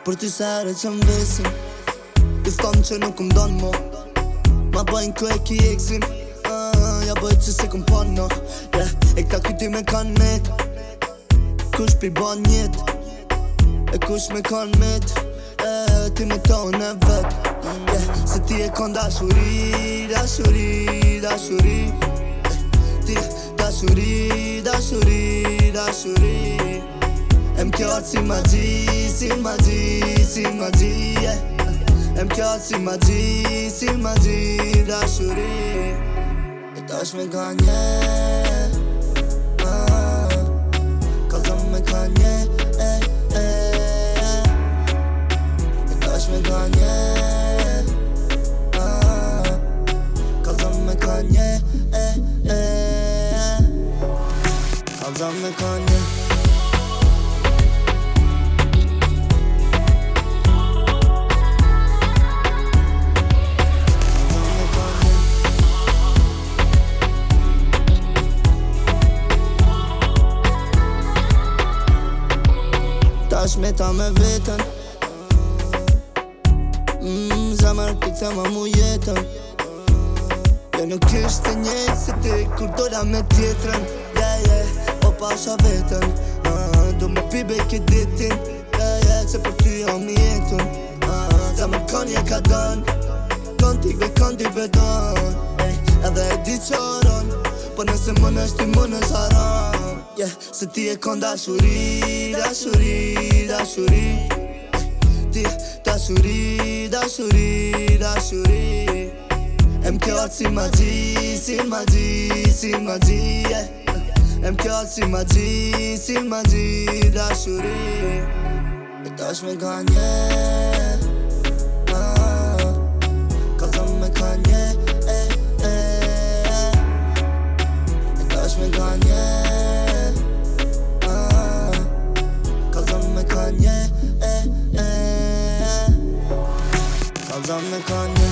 Për ty se herë që m'vesin I thom që nuk m'don mo Ma bëjnë ku e ki eksin Ja bëjt që se këm pon no E ka kyti me kan met Kush pi ban jet E kush me kan met Ti me tonë e vet Se ti e kon dashuri, dashuri, dashuri Ti dashuri, dashuri, dashuri Em kjartë si magji, si magji, si magji Em kjartë si magji, si magji, dashuri E tash me kanje Kallzëm me kanje E tash me kanje Kallzëm me kanje Kallzëm me kanje Tash me ta me vetën Zemër ti këtë ma mu jetën Jo nuk ishte njëjtë se ti Kur dola me tjetrën Po pasha vetën Do me pibe këtë ditin Se për ty jam i jetën Zemër konje ka dën Kon t'i bedon Edhe e di qoron Po nëse më nësht ti më nës haram Se ti e kon dashuri, dashuri, dashuri Ti dashuri, dashuri, dashuri Em kjartë si magji, si magji, si magji Em kjartë si magji, si magji, dashuri E tash me kanje Kallzëm me kanje E tash me kanje Kallzëm me kanje